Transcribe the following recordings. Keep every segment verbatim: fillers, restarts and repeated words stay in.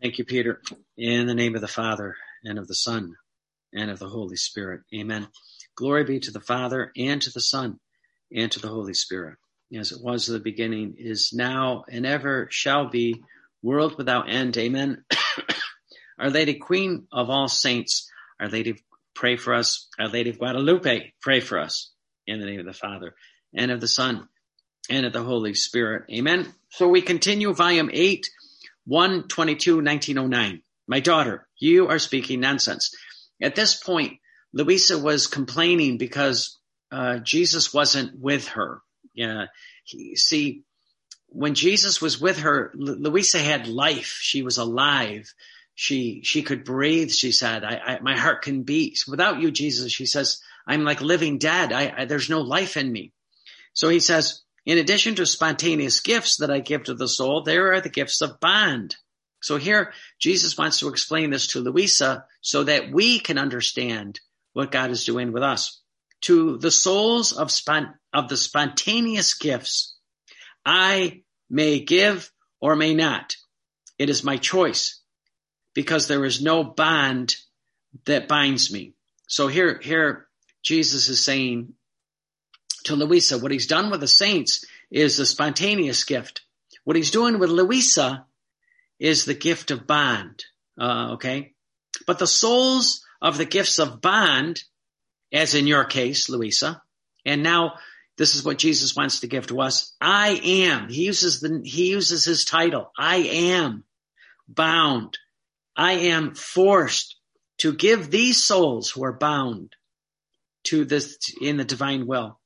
Thank you, Peter. In the name of the Father, and of the Son, and of the Holy Spirit. Amen. Glory be to the Father, and to the Son, and to the Holy Spirit, as it was in the beginning, is now, and ever shall be, world without end. Amen. Our Lady, Queen of all saints, Our Lady, pray for us. Our Lady of Guadalupe, pray for us. In the name of the Father, and of the Son, and of the Holy Spirit. Amen. So we continue volume eight, one twenty-two, nineteen oh nine. My daughter, you are speaking nonsense. At this point, Louisa was complaining because uh, Jesus wasn't with her. Yeah, he, see, when Jesus was with her, L- Louisa had life. She was alive. She she could breathe. She said, I, I, my heart can beat. Without you, Jesus, she says, I'm like living dead. I, I, there's no life in me. So he says, in addition to spontaneous gifts that I give to the soul, there are the gifts of bond. So here, Jesus wants to explain this to Louisa so that we can understand what God is doing with us. To the souls of, spont- of the spontaneous gifts, I may give or may not. It is my choice because there is no bond that binds me. So here, here Jesus is saying to Louisa, what he's done with the saints is the spontaneous gift. What he's doing with Louisa is the gift of bond. Uh, okay. But the souls of the gifts of bond, as in your case, Louisa, and now this is what Jesus wants to give to us. I am. He uses the, he uses his title. I am bound. I am forced to give these souls who are bound to this in the divine will.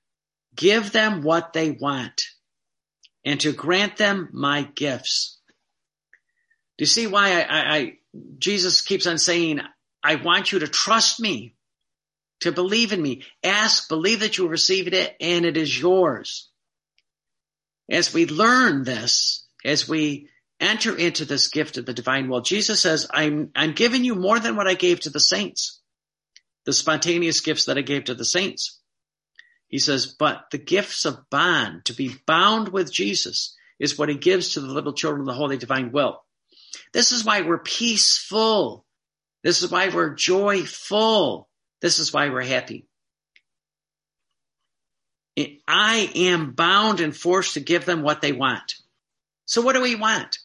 Give them what they want and to grant them my gifts. Do you see why I, I, I Jesus keeps on saying, I want you to trust me, to believe in me. Ask, believe that you received it, and it is yours. As we learn this, as we enter into this gift of the divine will, Jesus says, I'm, I'm giving you more than what I gave to the saints, the spontaneous gifts that I gave to the saints. He says, but the gifts of bond, to be bound with Jesus, is what he gives to the little children of the holy divine will. This is why we're peaceful. This is why we're joyful. This is why we're happy. I am bound and forced to give them what they want. So what do we want?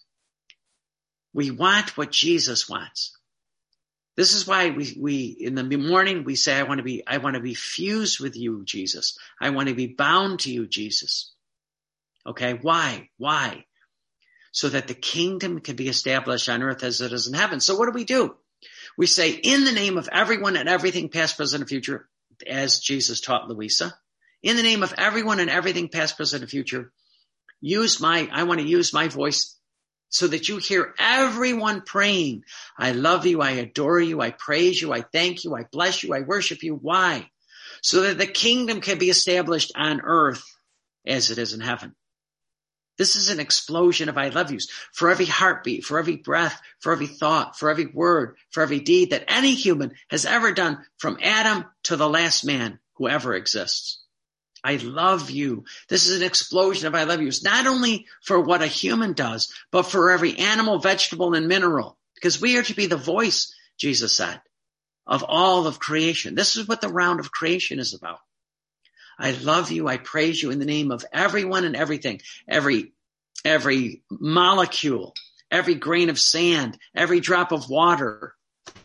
We want what Jesus wants. This is why we, we, in the morning, we say, I want to be, I want to be fused with you, Jesus. I want to be bound to you, Jesus. Okay. Why? Why? So that the kingdom can be established on earth as it is in heaven. So what do we do? We say, in the name of everyone and everything, past, present, and future, as Jesus taught Louisa, in the name of everyone and everything, past, present, and future, use my, I want to use my voice so that you hear everyone praying. I love you. I adore you. I praise you. I thank you. I bless you. I worship you. Why? So that the kingdom can be established on earth as it is in heaven. This is an explosion of I love yous for every heartbeat, for every breath, for every thought, for every word, for every deed that any human has ever done from Adam to the last man who ever exists. I love you. This is an explosion of I love yous, not only for what a human does, but for every animal, vegetable, and mineral, because we are to be the voice, Jesus said, of all of creation. This is what the round of creation is about. I love you. I praise you in the name of everyone and everything, every, every molecule, every grain of sand, every drop of water.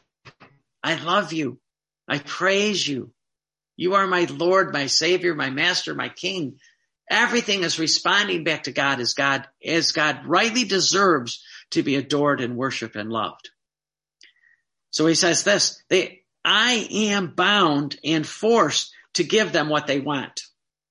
I love you. I praise you. You are my Lord, my Savior, my Master, my King. Everything is responding back to God as God, as God rightly deserves to be adored and worshiped and loved. So he says this, they, I am bound and forced to give them what they want,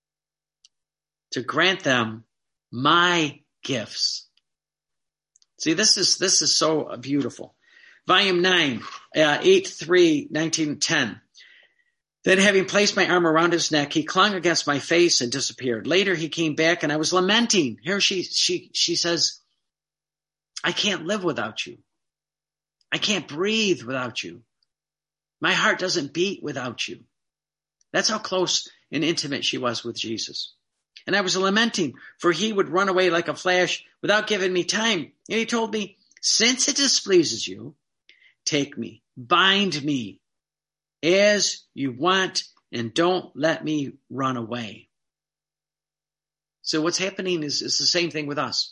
to grant them my gifts. See, this is, this is so beautiful. Volume nine, uh, eight, three, nineteen ten. Then having placed my arm around his neck, he clung against my face and disappeared. Later he came back and I was lamenting. Here she, she, she says, I can't live without you. I can't breathe without you. My heart doesn't beat without you. That's how close and intimate she was with Jesus. And I was lamenting, for he would run away like a flash without giving me time. And he told me, Since it displeases you, take me, bind me as you want, and don't let me run away. So what's happening is, is the same thing with us.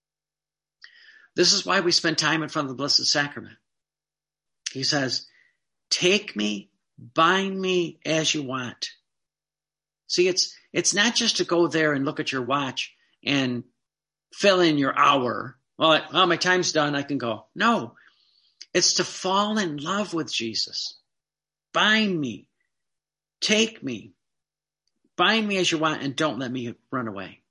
This is why we spend time in front of the Blessed Sacrament. He says, take me, bind me as you want. See, it's it's not just to go there and look at your watch and fill in your hour. Well, well, my time's done, I can go. No, it's to fall in love with Jesus. Bind me, take me, bind me as you want, and don't let me run away.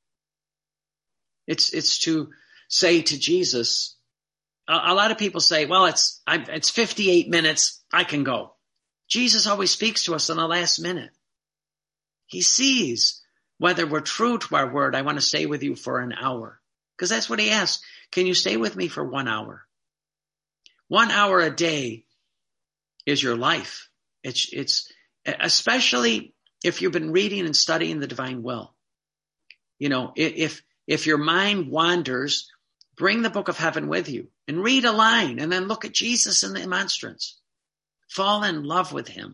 It's it's to say to Jesus, a, a lot of people say, well, it's I, it's fifty-eight minutes, I can go. Jesus always speaks to us in the last minute. He sees whether we're true to our word. I want to stay with you for an hour. Because that's what he asks. Can you stay with me for one hour? One hour a day is your life. It's, it's especially if you've been reading and studying the divine will. You know, if, if your mind wanders, bring the book of heaven with you and read a line and then look at Jesus in the monstrance. Fall in love with him.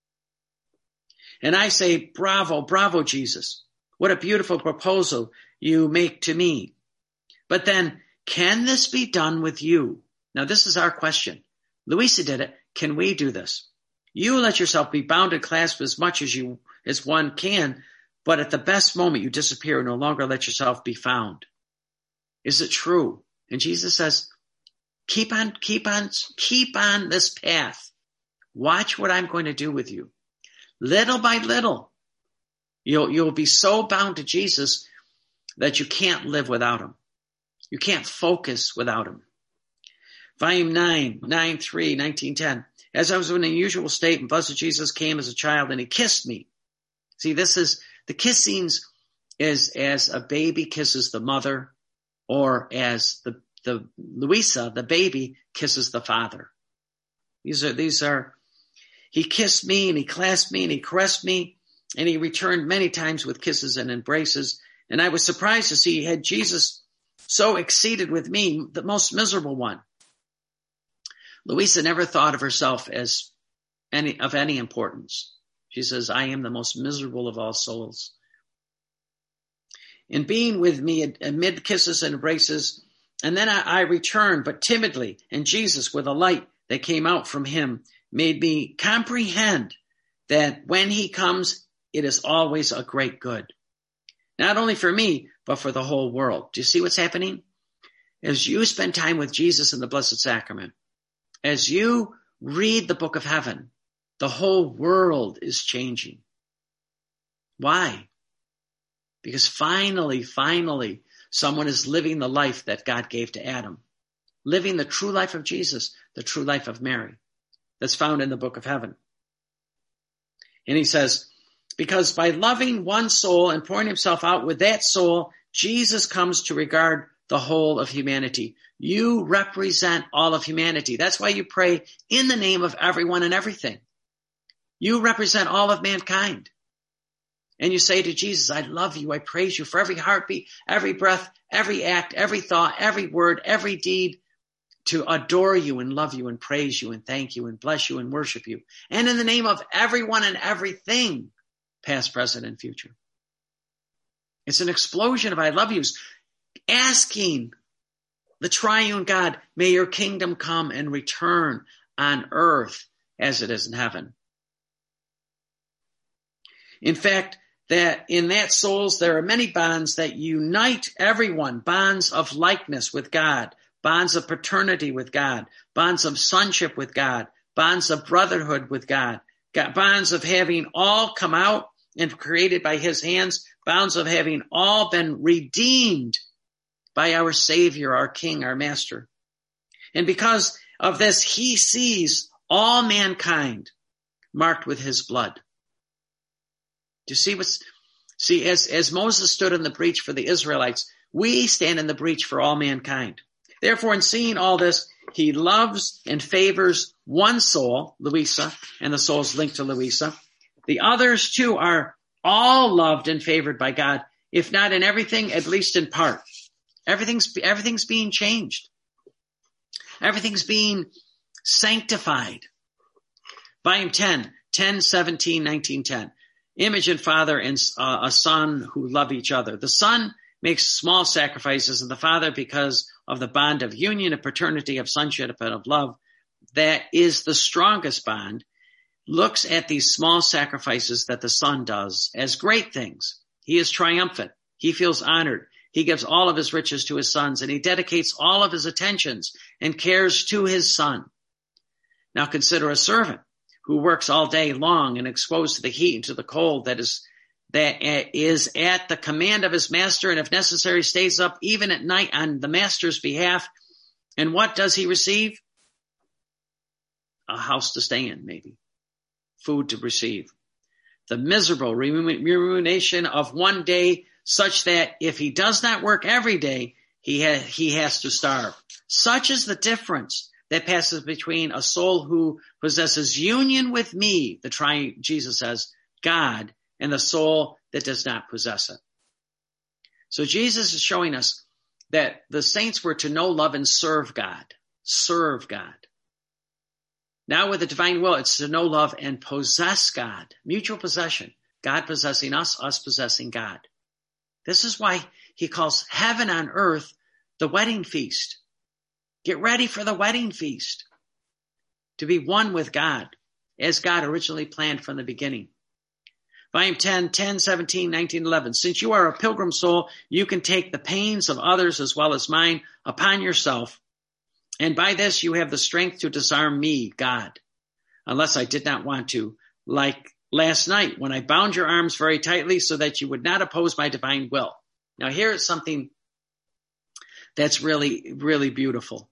And I say, bravo, bravo, Jesus. What a beautiful proposal you make to me. But then, can this be done with you? Now, this is our question. Louisa did it. Can we do this? You let yourself be bound and clasped as much as you as one can, but at the best moment you disappear and no longer let yourself be found. Is it true? And Jesus says, keep on, keep on, keep on this path. Watch what I'm going to do with you. Little by little, you'll, you'll be so bound to Jesus that you can't live without him. You can't focus without him. Volume nine, nine three, nineteen ten. As I was in an unusual state, and blessed Jesus came as a child, and he kissed me. See, this is, the kissings is as a baby kisses the mother, or as the, the Louisa, the baby, kisses the father. These are, these are, he kissed me, and he clasped me, and he caressed me, and he returned many times with kisses and embraces. And I was surprised to see he had Jesus so exceeded with me, the most miserable one. Louisa never thought of herself as any of any importance. She says, I am the most miserable of all souls. In being with me amid kisses and embraces, and then I, I returned, but timidly, and Jesus, with a light that came out from him, made me comprehend that when he comes, it is always a great good. Not only for me, but for the whole world. Do you see what's happening? As you spend time with Jesus in the Blessed Sacrament, as you read the book of heaven, the whole world is changing. Why? Because finally, finally, someone is living the life that God gave to Adam. Living the true life of Jesus, the true life of Mary. That's found in the book of heaven. And he says, because by loving one soul and pouring himself out with that soul, Jesus comes to regard the whole of humanity. You represent all of humanity. That's why you pray in the name of everyone and everything. You represent all of mankind. And you say to Jesus, I love you. I praise you for every heartbeat, every breath, every act, every thought, every word, every deed, to adore you and love you and praise you and thank you and bless you and worship you. And in the name of everyone and everything, past, present, and future. It's an explosion of I love yous, asking the triune God, may your kingdom come and return on earth as it is in heaven. In fact, that in that souls, there are many bonds that unite everyone, bonds of likeness with God, bonds of paternity with God, bonds of sonship with God, bonds of brotherhood with God, bonds of having all come out and created by his hands, bonds of having all been redeemed by our Savior, our King, our Master. And because of this, he sees all mankind marked with his blood. Do you see what's, see, as, as Moses stood in the breach for the Israelites, we stand in the breach for all mankind. Therefore, in seeing all this, he loves and favors one soul, Louisa, and the souls linked to Louisa. The others, too, are all loved and favored by God, if not in everything, at least in part. Everything's, everything's being changed. Everything's being sanctified. Volume ten, ten, seventeen, nineteen, ten. Image and father and uh, a son who love each other. The son makes small sacrifices, and the father, because of the bond of union, of paternity, of sonship, and of love, that is the strongest bond, looks at these small sacrifices that the son does as great things. He is triumphant. He feels honored. He gives all of his riches to his sons, and he dedicates all of his attentions and cares to his son. Now consider a servant who works all day long and exposed to the heat and to the cold that is that is at the command of his master, and if necessary stays up even at night on the master's behalf. And what does he receive? A house to stay in, maybe. Food to receive. The miserable remuneration of one day, such that if he does not work every day, he, ha- he has to starve. Such is the difference that passes between a soul who possesses union with me, the tri- Jesus says, God, and the soul that does not possess it. So Jesus is showing us that the saints were to know, love, and serve God. Serve God. Now with the divine will, it's to know, love, and possess God. Mutual possession. God possessing us, us possessing God. This is why he calls heaven on earth the wedding feast. Get ready for the wedding feast. To be one with God, as God originally planned from the beginning. Volume ten, ten, seventeen, nineteen, eleven. Since you are a pilgrim soul, you can take the pains of others as well as mine upon yourself. And by this you have the strength to disarm me, God, unless I did not want to, like last night when I bound your arms very tightly so that you would not oppose my divine will. Now here's something that's really, really beautiful.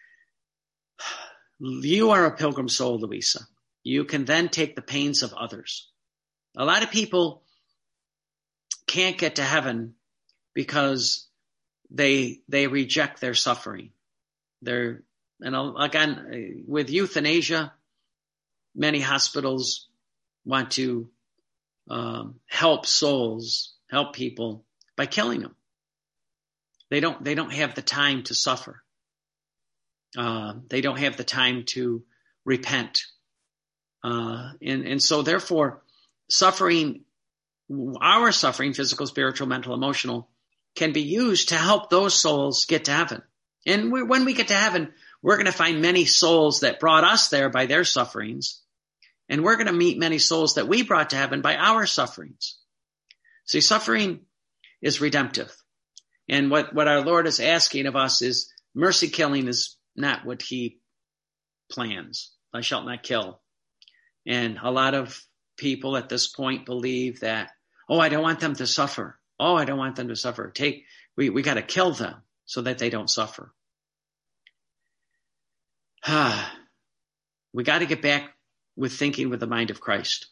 You are a pilgrim soul, Louisa. You can then take the pains of others. A lot of people can't get to heaven because they they reject their suffering. They're, and again, with euthanasia, many hospitals want to um, help souls, help people by killing them. They don't. They don't have the time to suffer. Uh, they don't have the time to repent, uh, and and so therefore, suffering, our suffering, physical, spiritual, mental, emotional, can be used to help those souls get to heaven. And we, when we get to heaven, we're going to find many souls that brought us there by their sufferings. And we're going to meet many souls that we brought to heaven by our sufferings. See, suffering is redemptive. And what, what our Lord is asking of us is mercy killing is not what he plans. Thou shalt not kill. And a lot of people at this point believe that, oh, I don't want them to suffer. Oh, I don't want them to suffer. Take, we, we got to kill them so that they don't suffer. We got to get back with thinking with the mind of Christ.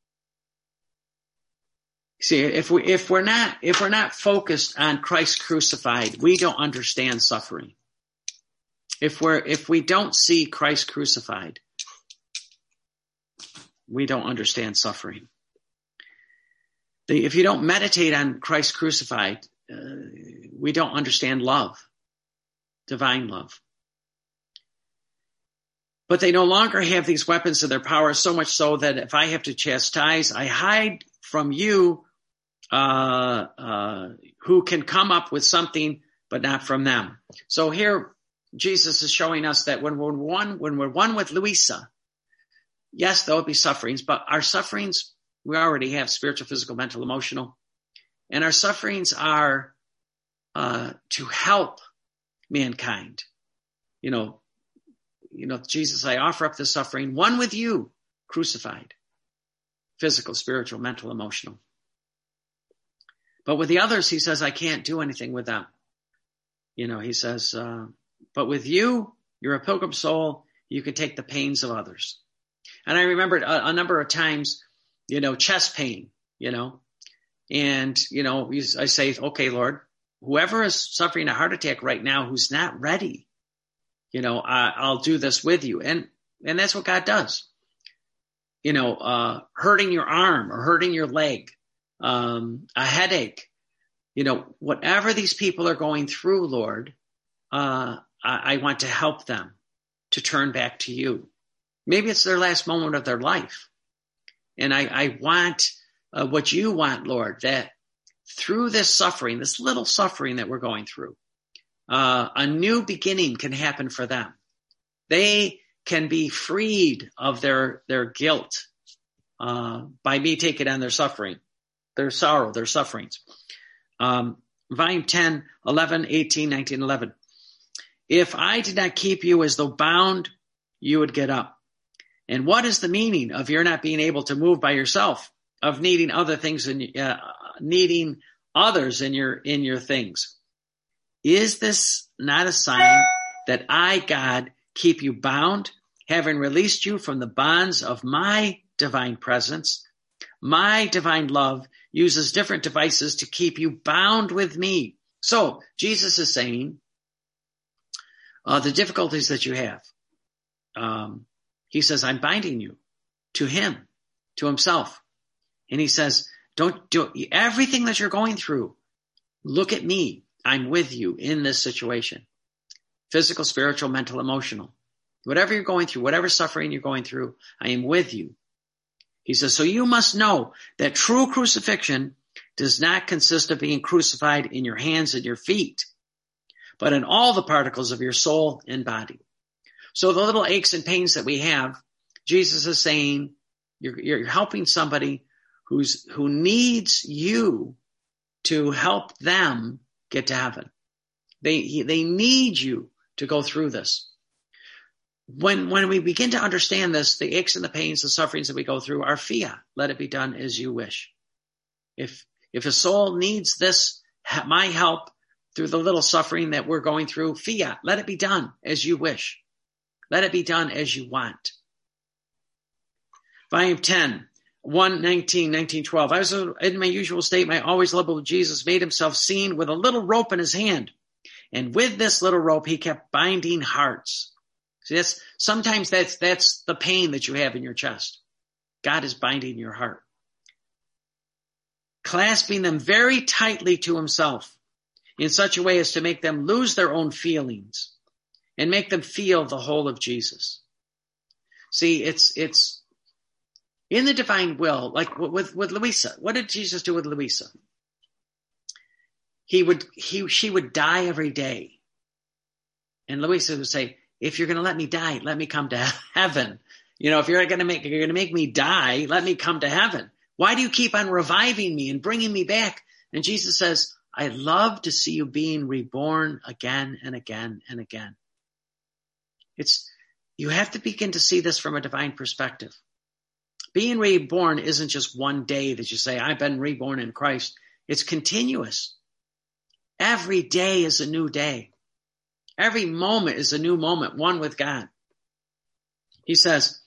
See, if we if we're not if we're not focused on Christ crucified, we don't understand suffering. If we're if we don't see Christ crucified, we don't understand suffering. The, if you don't meditate on Christ crucified, uh, we don't understand love, divine love. But they no longer have these weapons of their power, so much so that if I have to chastise, I hide from you uh, uh, who can come up with something, but not from them. So here Jesus is showing us that when we're one, when we're one with Louisa, yes, there will be sufferings, but our sufferings, we already have spiritual, physical, mental, emotional. And our sufferings are uh, to help mankind. You know, you know, Jesus, I offer up the suffering, one with you, crucified. Physical, spiritual, mental, emotional. But with the others, he says, I can't do anything with them. You know, he says, uh, but with you, you're a pilgrim soul, you can take the pains of others. And I remembered a, a number of times, you know, chest pain, you know, and, you know, I say, okay, Lord, whoever is suffering a heart attack right now, who's not ready, you know, I, I'll do this with you. And, and that's what God does. You know, uh, hurting your arm or hurting your leg, um, a headache, you know, whatever these people are going through, Lord, uh, I, I want to help them. to turn back to you. Maybe it's their last moment of their life. And I, I want uh, what you want, Lord, that through this suffering, this little suffering that we're going through, uh, a new beginning can happen for them. They can be freed of their, their guilt uh, by me taking on their suffering, their sorrow, their sufferings. Um, volume ten, eleven, eighteen, nineteen, eleven. If I did not keep you as though bound, you would get up. And what is the meaning of your not being able to move by yourself, of needing other things and uh, needing others in your in your things? Is this not a sign that I, God, keep you bound, having released you from the bonds of my divine presence? My divine love uses different devices to keep you bound with me. So Jesus is saying uh, the difficulties that you have. Um, he says, I'm binding you to him, to himself. And he says, don't do everything that you're going through. Look at me. I'm with you in this situation. Physical, spiritual, mental, emotional. Whatever you're going through, whatever suffering you're going through, I am with you. He says, so you must know that true crucifixion does not consist of being crucified in your hands and your feet, but in all the particles of your soul and body. So the little aches and pains that we have, Jesus is saying, you're, you're helping somebody who's, who needs you to help them get to heaven. They, they need you to go through this. When, when we begin to understand this, the aches and the pains, the sufferings that we go through are fiat. Let it be done as you wish. If, if a soul needs this, my help through the little suffering that we're going through, fiat, let it be done as you wish. Let it be done as you want. Volume ten, one, nineteen, nineteen, twelve. I was in my usual state. My always lovable Jesus made himself seen with a little rope in his hand. And with this little rope, he kept binding hearts. See, that's, sometimes that's, that's the pain that you have in your chest. God is binding your heart. Clasping them very tightly to himself in such a way as to make them lose their own feelings and make them feel the whole of Jesus. See, it's, it's in the divine will, like with, with Louisa. What did Jesus do with Louisa? He would, he, she would die every day. And Louisa would say, if you're going to let me die, let me come to heaven. You know, if you're going to make, you're going to make me die, let me come to heaven. Why do you keep on reviving me and bringing me back? And Jesus says, I love to see you being reborn again and again and again. It's, you have to begin to see this from a divine perspective. Being reborn isn't just one day that you say, I've been reborn in Christ. It's continuous. Every day is a new day. Every moment is a new moment, one with God. He says,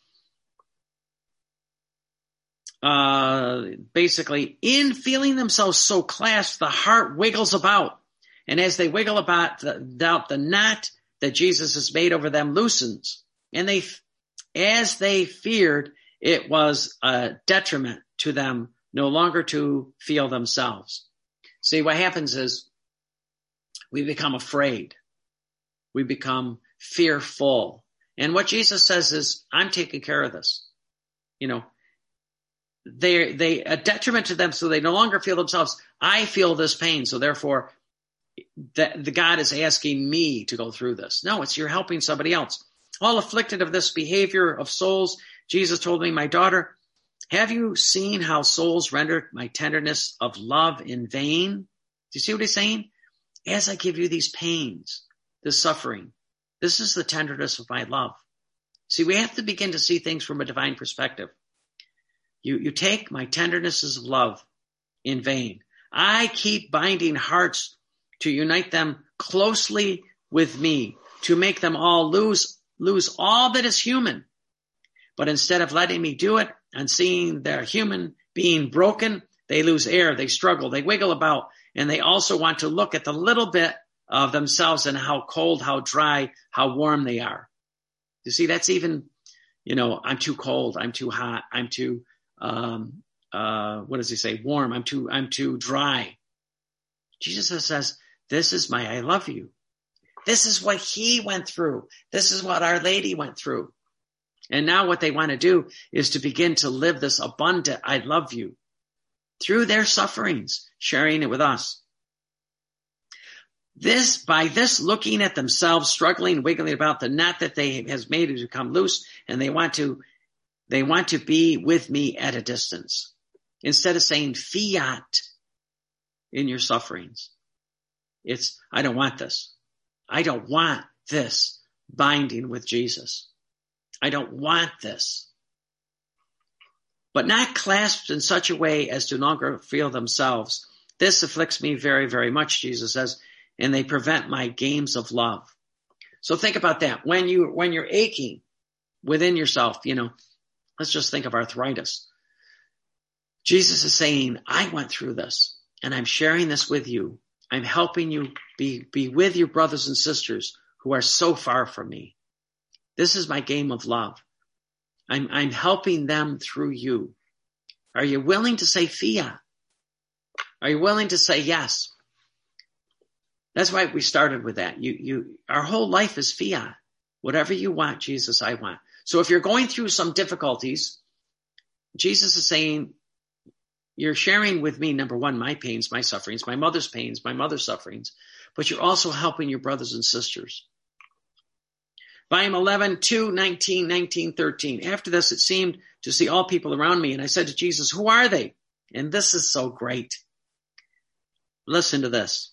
uh, basically, in feeling themselves so clasped, the heart wiggles about. And as they wiggle about, the, doubt, the knot that Jesus has made over them loosens. And they, as they feared, it was a detriment to them no longer to feel themselves. See, what happens is we become afraid. We become fearful. And what Jesus says is, I'm taking care of this. You know, they they a detriment to them, so they no longer feel themselves. I feel this pain, so therefore the, the God is asking me to go through this. No, it's you're helping somebody else. All afflicted of this behavior of souls, Jesus told me, my daughter, have you seen how souls rendered my tenderness of love in vain? Do you see what he's saying? As I give you these pains, this suffering, this is the tenderness of my love. See, we have to begin to see things from a divine perspective. You, you take my tendernesses of love in vain. I keep binding hearts to unite them closely with me, to make them all lose, lose all that is human. But instead of letting me do it and seeing their human being broken, they lose air, they struggle, they wiggle about, and they also want to look at the little bit of themselves and how cold, how dry, how warm they are. You see, that's even, you know, I'm too cold, I'm too hot, I'm too, um, uh, what does he say? Warm, I'm too, I'm too dry. Jesus says, this is my, I love you. This is what he went through. This is what Our Lady went through. And now what they want to do is to begin to live this abundant, I love you, through their sufferings, sharing it with us. This, by this looking at themselves, struggling, wiggling about, the net that they has made has become loose, and they want to, they want to be with me at a distance. Instead of saying fiat in your sufferings, it's, I don't want this. I don't want this binding with Jesus. I don't want this. But not clasped in such a way as to no longer feel themselves. This afflicts me very, very much, Jesus says, and they prevent my games of love. So think about that. When you, when you're aching within yourself, you know, let's just think of arthritis. Jesus is saying, I went through this and I'm sharing this with you. I'm helping you be, be with your brothers and sisters who are so far from me. This is my game of love. I'm, I'm helping them through you. Are you willing to say fiat? Are you willing to say yes? That's why we started with that. You, you, our whole life is fiat. Whatever you want, Jesus, I want. So if you're going through some difficulties, Jesus is saying, you're sharing with me, number one, my pains, my sufferings, my mother's pains, my mother's sufferings, but you're also helping your brothers and sisters. Volume eleven, two, nineteen, nineteen, thirteen. After this, it seemed to see all people around me, and I said to Jesus, who are they? And this is so great. Listen to this.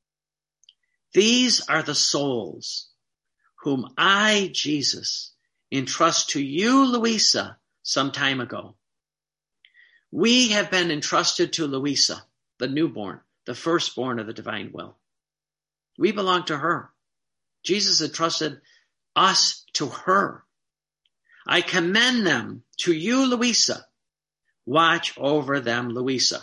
These are the souls whom I, Jesus, entrust to you, Louisa, some time ago. We have been entrusted to Louisa, the newborn, the firstborn of the divine will. We belong to her. Jesus entrusted us to her. I commend them to you, Louisa. Watch over them, Louisa.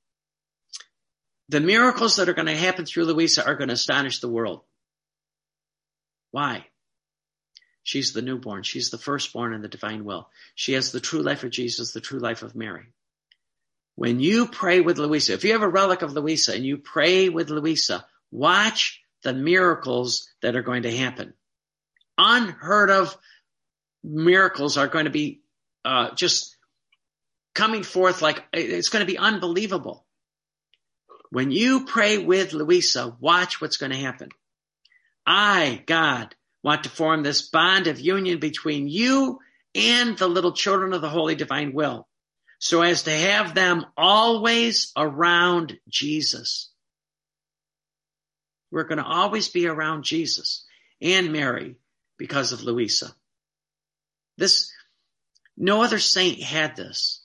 The miracles that are going to happen through Louisa are going to astonish the world. Why? She's the newborn. She's the firstborn in the divine will. She has the true life of Jesus, the true life of Mary. When you pray with Louisa, if you have a relic of Louisa and you pray with Louisa, watch the miracles that are going to happen. Unheard of miracles are going to be uh, just coming forth like it's going to be unbelievable. When you pray with Louisa, watch what's going to happen. I, God, want to form this bond of union between you and the little children of the Holy Divine Will, so as to have them always around Jesus. We're going to always be around Jesus and Mary because of Louisa. This, no other saint had this.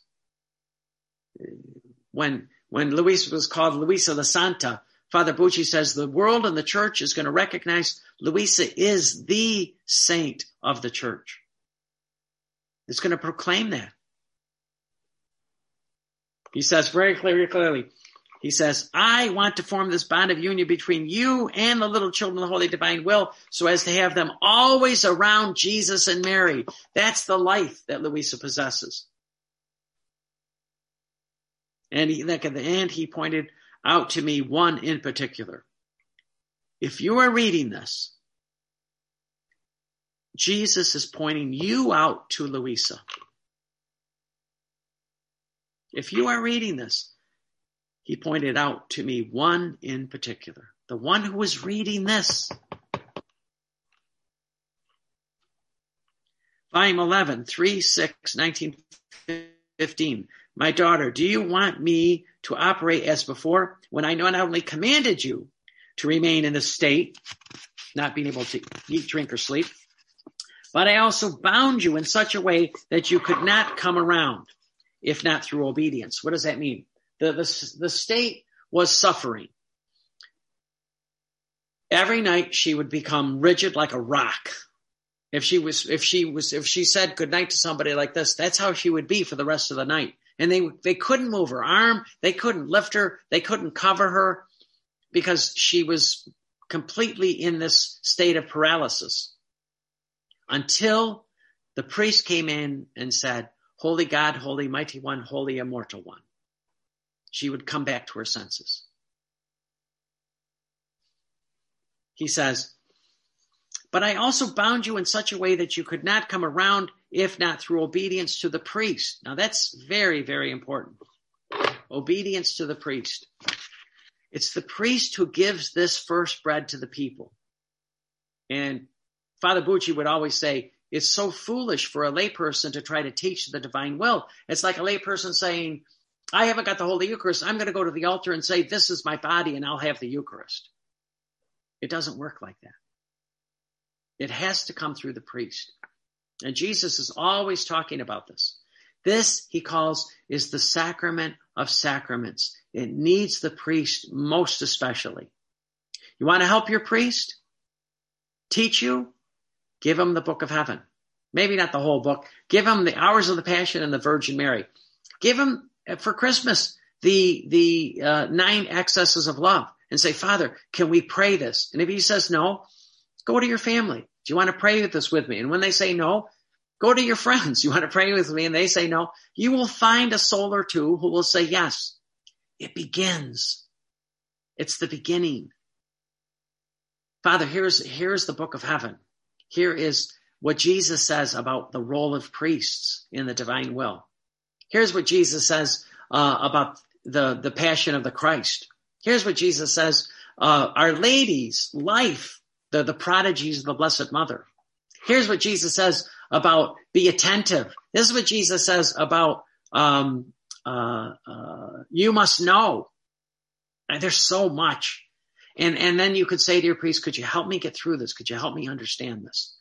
When, when Louisa was called Louisa la Santa, Father Bucci says the world and the church is going to recognize Louisa is the saint of the church. It's going to proclaim that. He says very clearly, clearly, he says, I want to form this bond of union between you and the little children of the Holy Divine Will, so as to have them always around Jesus and Mary. That's the life that Louisa possesses. And he, at the end, he pointed out to me one in particular. If you are reading this, Jesus is pointing you out to Louisa. If you are reading this, he pointed out to me one in particular, the one who was reading this. Volume eleven, three, six, nineteen fifteen. My daughter, do you want me to operate as before when I not only commanded you to remain in this state, not being able to eat, drink, or sleep, but I also bound you in such a way that you could not come around, if not through obedience? What does that mean? The, the, the state was suffering. Every night she would become rigid like a rock. If she was, if she was, if she said goodnight to somebody like this, that's how she would be for the rest of the night. And they, they couldn't move her arm. They couldn't lift her. They couldn't cover her because she was completely in this state of paralysis until the priest came in and said, Holy God, Holy Mighty One, Holy Immortal One. She would come back to her senses. He says, But I also bound you in such a way that you could not come around if not through obedience to the priest. Now that's very, very important. Obedience to the priest. It's the priest who gives this first bread to the people. And Father Bucci would always say, it's so foolish for a layperson to try to teach the divine will. It's like a layperson saying, I haven't got the Holy Eucharist. I'm going to go to the altar and say, this is my body and I'll have the Eucharist. It doesn't work like that. It has to come through the priest. And Jesus is always talking about this. This, he calls, is the sacrament of sacraments. It needs the priest most especially. You want to help your priest? Teach you? Give him the book of heaven. Maybe not the whole book. Give him the Hours of the Passion and the Virgin Mary. Give him, for Christmas, the, the uh, nine excesses of love. And say, Father, can we pray this? And if he says no, go to your family. Do you want to pray this with me? And when they say no, go to your friends. You want to pray with me? And they say no. You will find a soul or two who will say yes. It begins. It's the beginning. Father, here's, here's the book of heaven. Here is what Jesus says about the role of priests in the divine will. Here's what Jesus says uh, about the, the passion of the Christ. Here's what Jesus says, uh, Our Lady's life, the, the prodigies of the Blessed Mother. Here's what Jesus says about be attentive. This is what Jesus says about um, uh, uh, you must know. And there's so much. And, and then you could say to your priest, could you help me get through this? Could you help me understand this?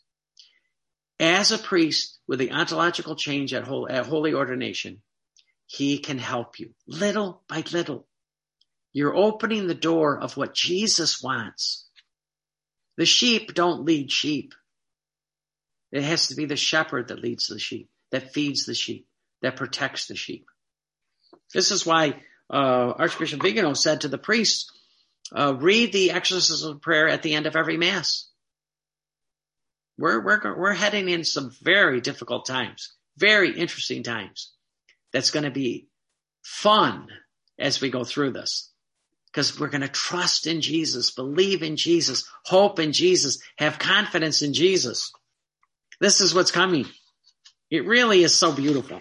As a priest with the ontological change at, whole, at holy ordination, he can help you little by little. You're opening the door of what Jesus wants. The sheep don't lead sheep. It has to be the shepherd that leads the sheep, that feeds the sheep, that protects the sheep. This is why uh, Archbishop Vigano said to the priests, uh, read the exorcism prayer at the end of every Mass. We're, we're, we're heading in some very difficult times, very interesting times. That's going to be fun as we go through this. Because we're going to trust in Jesus, believe in Jesus, hope in Jesus, have confidence in Jesus. This is what's coming. It really is so beautiful.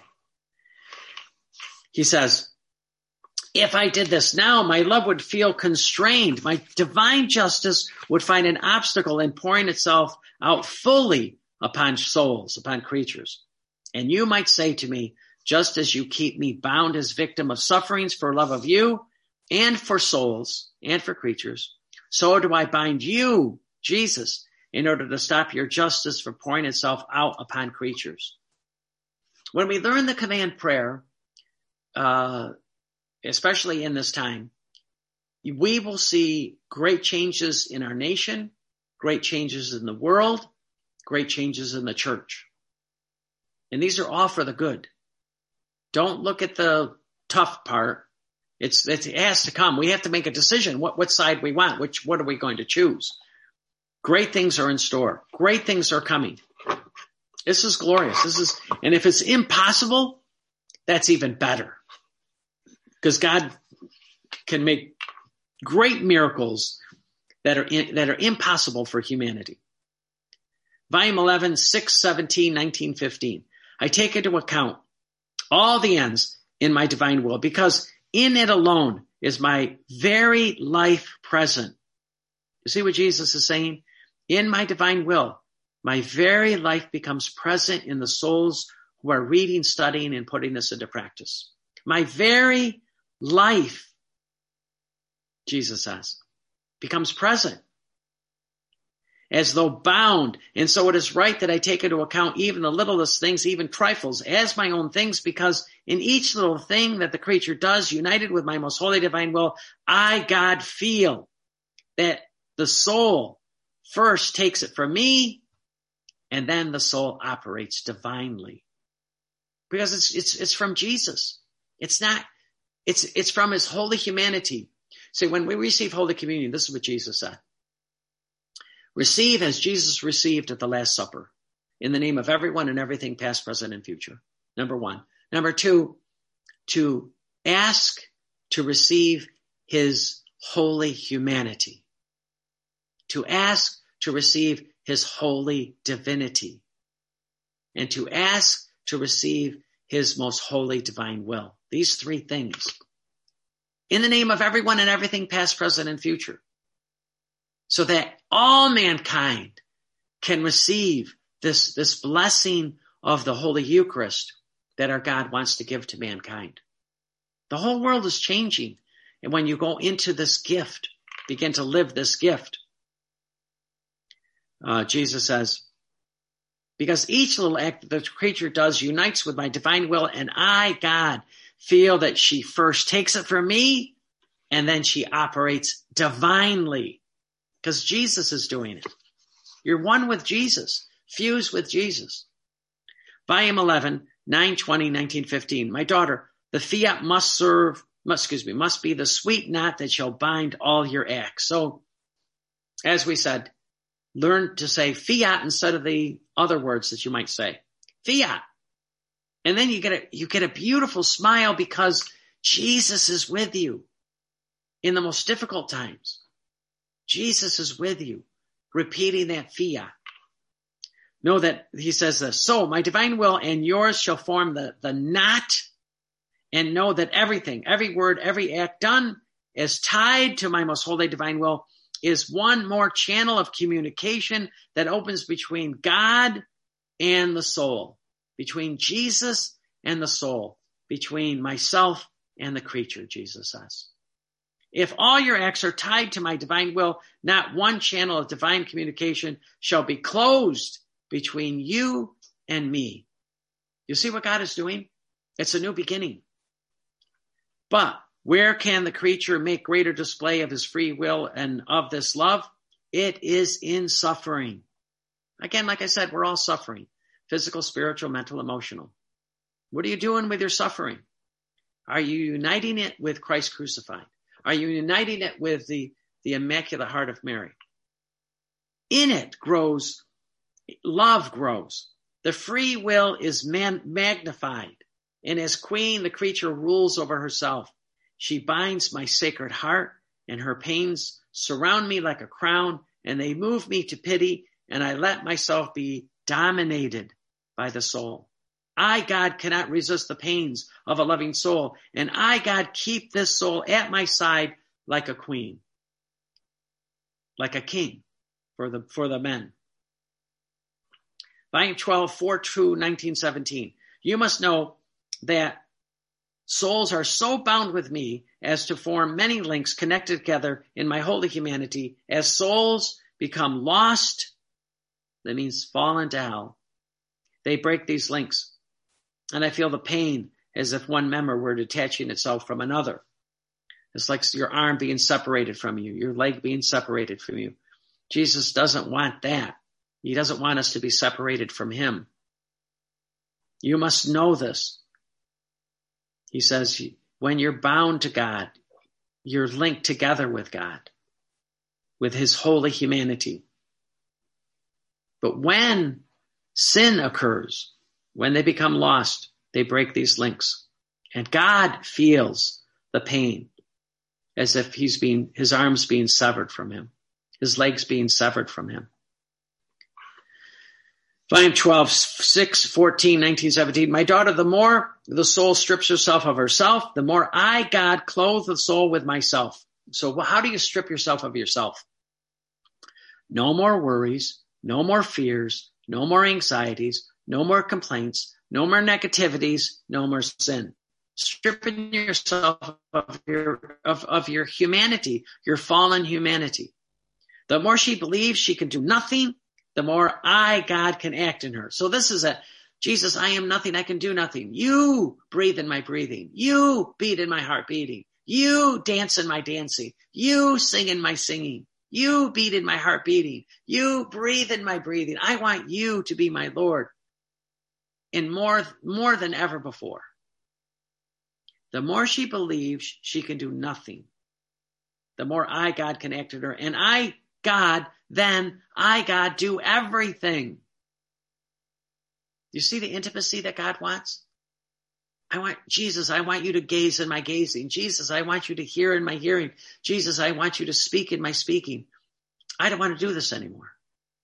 He says, if I did this now, my love would feel constrained. My divine justice would find an obstacle in pouring itself out fully upon souls, upon creatures. And you might say to me, just as you keep me bound as victim of sufferings for love of you, and for souls, and for creatures, so do I bind you, Jesus, in order to stop your justice from pouring itself out upon creatures. When we learn the command prayer, uh, especially in this time, we will see great changes in our nation, great changes in the world, great changes in the church. And these are all for the good. Don't look at the tough part. It's, it's, it has to come. We have to make a decision what, what side we want, which, what are we going to choose? Great things are in store. Great things are coming. This is glorious. This is, and if it's impossible, that's even better. Because God can make great miracles that are in, that are impossible for humanity. Volume eleven, six, seventeen, nineteen, fifteen. I take into account all the ends in my divine will because in it alone is my very life present. You see what Jesus is saying? In my divine will, my very life becomes present in the souls who are reading, studying, and putting this into practice. My very life, Jesus says, becomes present as though bound. And so it is right that I take into account even the littlest things, even trifles, as my own things, because in each little thing that the creature does, united with my most holy divine will, I, God, feel that the soul first takes it from me, and then the soul operates divinely. Because it's, it's, it's from Jesus. It's not, it's, it's from his holy humanity. See, when we receive Holy Communion, this is what Jesus said. Receive as Jesus received at the Last Supper, in the name of everyone and everything, past, present, and future. Number one. Number two, to ask to receive his holy humanity. To ask to receive his holy divinity and to ask to receive his most holy divine will. These three things. In the name of everyone and everything, past, present, and future. So that all mankind can receive this, this blessing of the Holy Eucharist that our God wants to give to mankind. The whole world is changing. And when you go into this gift, begin to live this gift, uh, Jesus says, because each little act that the creature does unites with my divine will, and I, God, feel that she first takes it from me, and then she operates divinely, because Jesus is doing it. You're one with Jesus, fused with Jesus. Volume eleven, nine twenty, nineteen fifteen. My daughter, the fiat must serve, must, excuse me, must be the sweet knot that shall bind all your acts. So, as we said, learn to say fiat instead of the other words that you might say. Fiat. And then you get a, you get a beautiful smile because Jesus is with you in the most difficult times. Jesus is with you, repeating that fiat. Know that he says this, so my divine will and yours shall form the, the knot, and know that everything, every word, every act done is tied to my most holy divine will, is one more channel of communication that opens between God and the soul, between Jesus and the soul, between myself and the creature, Jesus says. If all your acts are tied to my divine will, not one channel of divine communication shall be closed between you and me. You see what God is doing? It's a new beginning. But where can the creature make greater display of his free will and of this love? It is in suffering. Again, like I said, we're all suffering. Physical, spiritual, mental, emotional. What are you doing with your suffering? Are you uniting it with Christ crucified? Are you uniting it with the, the Immaculate Heart of Mary? In it grows, love grows. The free will is man, magnified. And as queen, the creature rules over herself. She binds my sacred heart, and her pains surround me like a crown, and they move me to pity, and I let myself be dominated by the soul. I, God, cannot resist the pains of a loving soul, and I, God, keep this soul at my side like a queen, like a king for the, for the men. Volume twelve, four two, nineteen seventeen. You must know that souls are so bound with me as to form many links connected together in my holy humanity. As souls become lost, that means fall into hell, they break these links. And I feel the pain as if one member were detaching itself from another. It's like your arm being separated from you, your leg being separated from you. Jesus doesn't want that. He doesn't want us to be separated from him. You must know this. He says, when you're bound to God, you're linked together with God, with his holy humanity. But when sin occurs, when they become lost, they break these links. And God feels the pain as if he's being, his arms being severed from him, his legs being severed from him. Volume twelve, six, fourteen, nineteen seventeen. My daughter, the more the soul strips herself of herself, the more I, God, clothe the soul with myself. So how do you strip yourself of yourself? No more worries, no more fears, no more anxieties, no more complaints, no more negativities, no more sin. Stripping yourself of your, of, of your humanity, your fallen humanity. The more she believes she can do nothing, the more I, God, can act in her. So this is a, Jesus, I am nothing, I can do nothing. You breathe in my breathing. You beat in my heart beating. You dance in my dancing. You sing in my singing. You beat in my heart beating. You breathe in my breathing. I want you to be my Lord. And more, more than ever before. The more she believes she can do nothing, the more I, God, can act in her. And I, God, then I, God, do everything. You see the intimacy that God wants? I want, Jesus, I want you to gaze in my gazing. Jesus, I want you to hear in my hearing. Jesus, I want you to speak in my speaking. I don't want to do this anymore.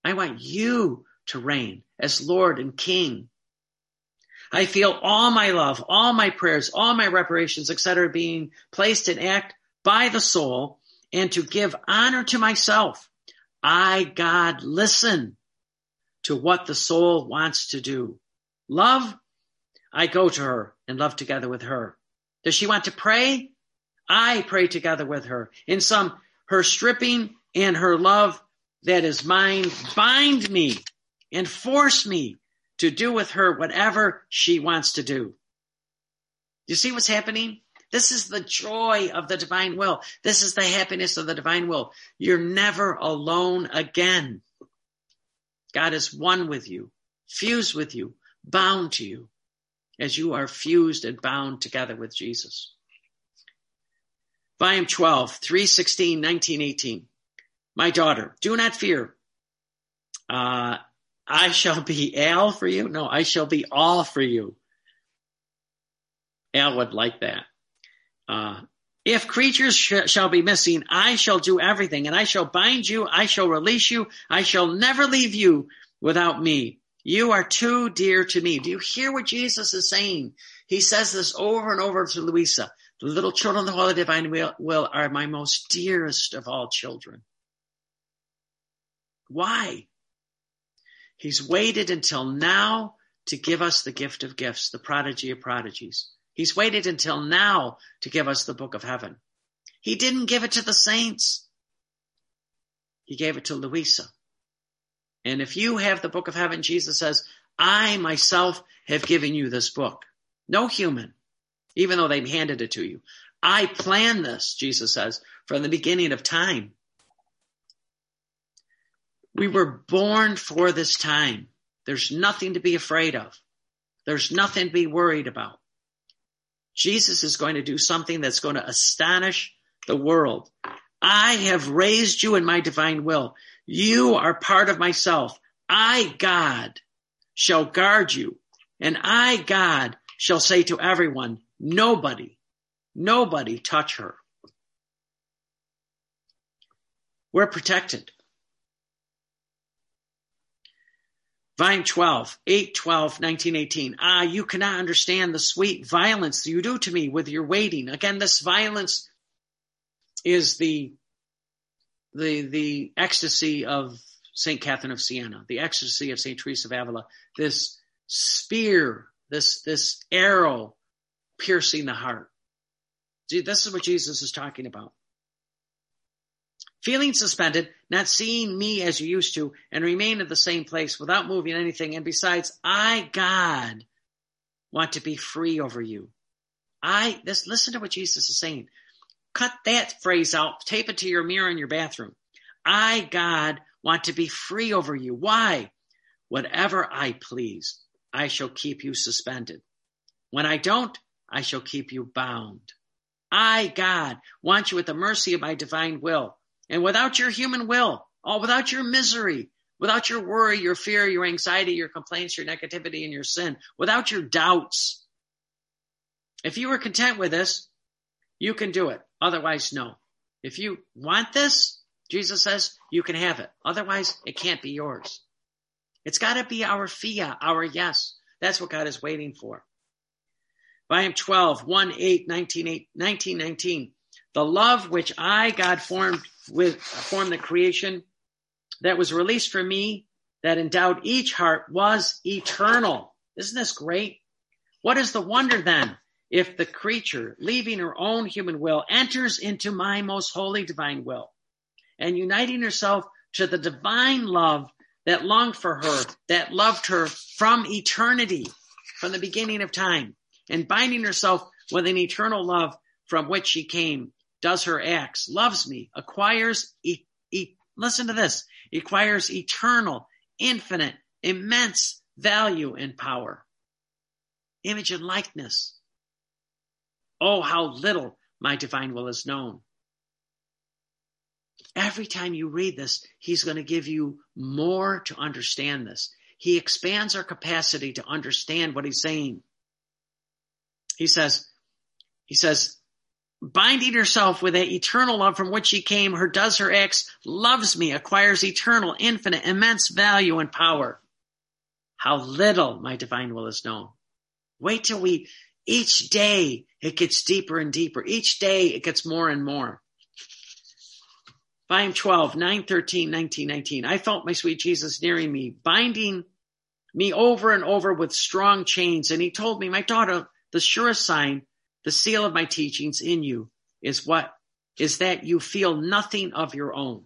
I want you to reign as Lord and King. I feel all my love, all my prayers, all my reparations, et cetera, being placed in act by the soul, and to give honor to myself. I, God, listen to what the soul wants to do. Love, I go to her and love together with her. Does she want to pray? I pray together with her. In some, her stripping and her love that is mine bind me and force me to do with her whatever she wants to do. You see what's happening? This is the joy of the divine will. This is the happiness of the divine will. You're never alone again. God is one with you, fused with you, bound to you, as you are fused and bound together with Jesus. Volume twelve, three sixteen, nineteen eighteen. My daughter, do not fear. Uh, I shall be Al for you. No, I shall be all for you. Al would like that. Uh, if creatures sh- shall be missing, I shall do everything, and I shall bind you. I shall release you. I shall never leave you without me. You are too dear to me. Do you hear what Jesus is saying? He says this over and over to Louisa. The little children of the Holy Divine will, will are my most dearest of all children. Why? He's waited until now to give us the gift of gifts, the prodigy of prodigies. He's waited until now to give us the book of heaven. He didn't give it to the saints. He gave it to Louisa. And if you have the book of heaven, Jesus says, I myself have given you this book. No human, even though they've handed it to you. I planned this, Jesus says, from the beginning of time. We were born for this time. There's nothing to be afraid of. There's nothing to be worried about. Jesus is going to do something that's going to astonish the world. I have raised you in my divine will. You are part of myself. I, God, shall guard you. And I, God, shall say to everyone, nobody, nobody touch her. We're protected. Volume twelve, eight twelve, nineteen eighteen. Ah, you cannot understand the sweet violence you do to me with your waiting. Again, this violence is the, the, the ecstasy of Saint Catherine of Siena, the ecstasy of Saint Teresa of Avila, this spear, this, this arrow piercing the heart. See, this is what Jesus is talking about. Feeling suspended, not seeing me as you used to, and remain in the same place without moving anything. And besides, I, God, want to be free over you. I, this, listen to what Jesus is saying. Cut that phrase out, tape it to your mirror in your bathroom. I, God, want to be free over you. Why? Whatever I please, I shall keep you suspended. When I don't, I shall keep you bound. I, God, want you at the mercy of my divine will. And without your human will, oh, without your misery, without your worry, your fear, your anxiety, your complaints, your negativity, and your sin, without your doubts. If you are content with this, you can do it. Otherwise, no. If you want this, Jesus says, you can have it. Otherwise, it can't be yours. It's got to be our fiat, our yes. That's what God is waiting for. Volume twelve, one, eight, nineteen, nineteen, nineteen. The love which I, God, formed with formed the creation that was released from me, that endowed each heart, was eternal. Isn't this great? What is the wonder then if the creature, leaving her own human will, enters into my most holy divine will, and uniting herself to the divine love that longed for her, that loved her from eternity, from the beginning of time, and binding herself with an eternal love from which she came, does her acts, loves me, acquires, e- e- listen to this, acquires eternal, infinite, immense value and power. Image and likeness. Oh, how little my divine will is known. Every time you read this, he's going to give you more to understand this. He expands our capacity to understand what he's saying. He says, he says, binding herself with that eternal love from which she came, her does her acts, loves me, acquires eternal, infinite, immense value and power. How little my divine will is known. Wait till we, each day it gets deeper and deeper. Each day it gets more and more. Volume twelve, nine thirteen, nineteen nineteen. I felt my sweet Jesus nearing me, binding me over and over with strong chains. And he told me, my daughter, the surest sign, the seal of my teachings in you is what? Is that you feel nothing of your own.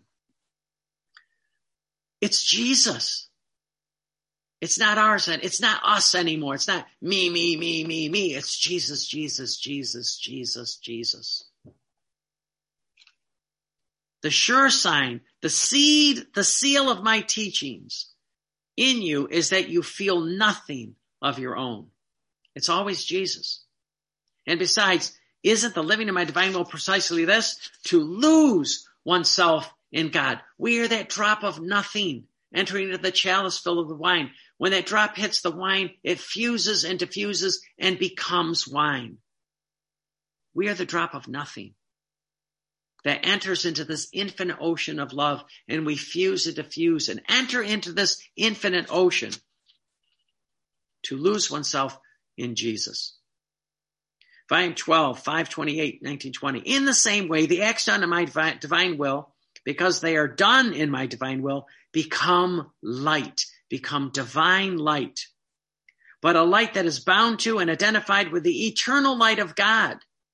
It's Jesus. It's not ours. It's not us anymore. It's not me, me, me, me, me. It's Jesus, Jesus, Jesus, Jesus, Jesus. The sure sign, the seed, the seal of my teachings in you is that you feel nothing of your own. It's always Jesus. And besides, isn't the living in my divine will precisely this? To lose oneself in God. We are that drop of nothing entering into the chalice filled with wine. When that drop hits the wine, it fuses and diffuses and becomes wine. We are the drop of nothing that enters into this infinite ocean of love, and we fuse and diffuse and enter into this infinite ocean to lose oneself in Jesus. Volume twelve, five twenty-eight, nineteen twenty. In the same way, the acts done in my divine, divine will, because they are done in my divine will, become light, become divine light. But a light that is bound to and identified with the eternal light of God.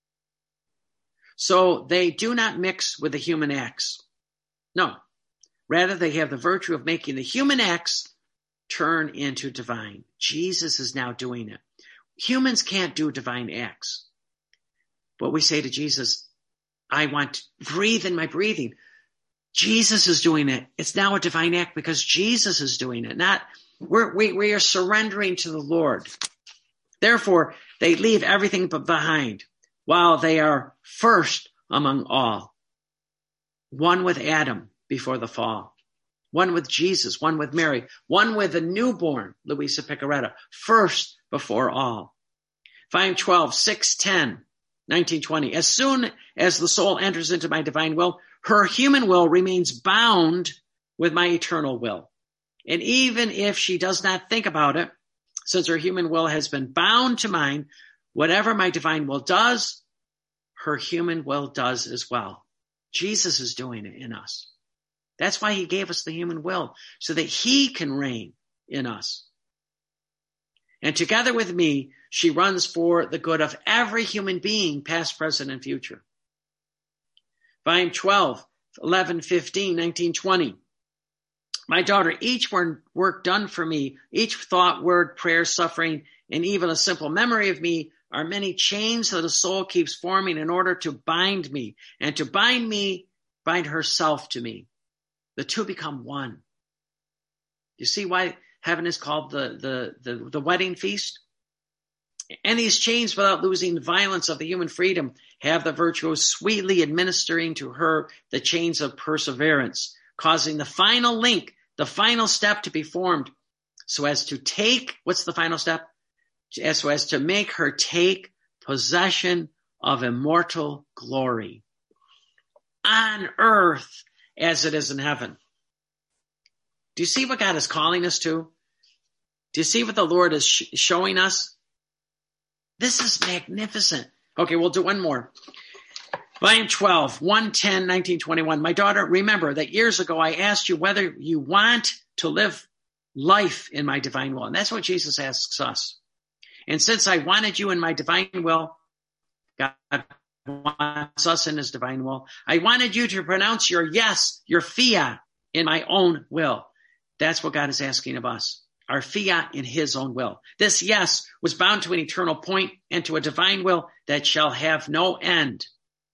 So they do not mix with the human acts. No, rather they have the virtue of making the human acts turn into divine. Jesus is now doing it. Humans can't do divine acts. But we say to Jesus, I want to breathe in my breathing. Jesus is doing it. It's now a divine act because Jesus is doing it. Not we're, we, we are surrendering to the Lord. Therefore, they leave everything behind while they are first among all. One with Adam before the fall. One with Jesus, one with Mary, one with the newborn, Luisa Picaretta, first before all. Volume twelve, six ten, nineteen twenty. As soon as the soul enters into my divine will, her human will remains bound with my eternal will. And even if she does not think about it, since her human will has been bound to mine, whatever my divine will does, her human will does as well. Jesus is doing it in us. That's why he gave us the human will, so that he can reign in us. And together with me, she runs for the good of every human being, past, present, and future. Volume twelve, eleven, fifteen, nineteen, twenty. My daughter, each work done for me, each thought, word, prayer, suffering, and even a simple memory of me are many chains that the soul keeps forming in order to bind me, and to bind me, bind herself to me. The two become one. You see why heaven is called the, the, the, the wedding feast? And these chains, without losing the violence of the human freedom, have the virtue of sweetly administering to her the chains of perseverance, causing the final link, the final step to be formed, so as to take, what's the final step? As so as to make her take possession of immortal glory on earth as it is in heaven. Do you see what God is calling us to? Do you see what the Lord is sh- showing us? This is magnificent. Okay, we'll do one more. Volume twelve, one ten, nineteen twenty-one. My daughter, remember that years ago I asked you whether you want to live life in my divine will. And that's what Jesus asks us. And since I wanted you in my divine will, God wants us in his divine will. I wanted you to pronounce your yes, your fiat in my own will. That's what God is asking of us. Our fiat in his own will. This yes was bound to an eternal point and to a divine will that shall have no end.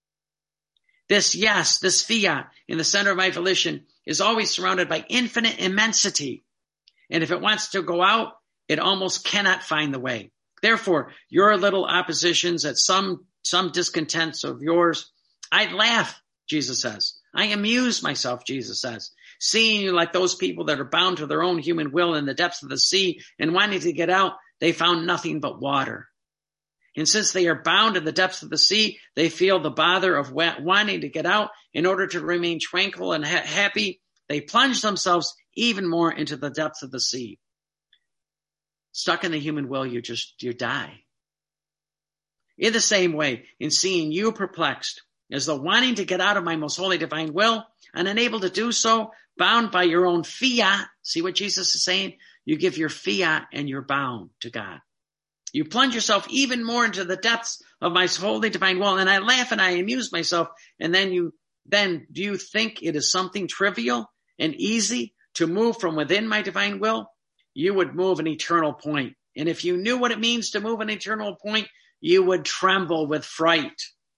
This yes, this fiat in the center of my volition is always surrounded by infinite immensity. And if it wants to go out, it almost cannot find the way. Therefore, your little oppositions at some, some discontents of yours, I laugh, Jesus says. I amuse myself, Jesus says, seeing you like those people that are bound to their own human will in the depths of the sea and wanting to get out, they found nothing but water. And since they are bound in the depths of the sea, they feel the bother of wanting to get out. In order to remain tranquil and ha- happy, they plunge themselves even more into the depths of the sea. Stuck in the human will, you just, you die. In the same way, in seeing you perplexed, as though wanting to get out of my most holy divine will, and unable to do so, bound by your own fiat. See what Jesus is saying? You give your fiat and you're bound to God. You plunge yourself even more into the depths of my holy divine will, and I laugh and I amuse myself. And then you, then do you think it is something trivial and easy to move from within my divine will? You would move an eternal point. And if you knew what it means to move an eternal point, you would tremble with fright.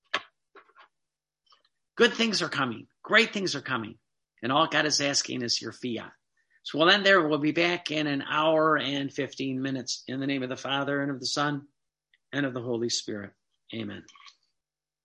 Good things are coming. Great things are coming. And all God is asking is your fiat. So we'll end there. We'll be back in an hour and fifteen minutes. In the name of the Father, and of the Son, and of the Holy Spirit. Amen.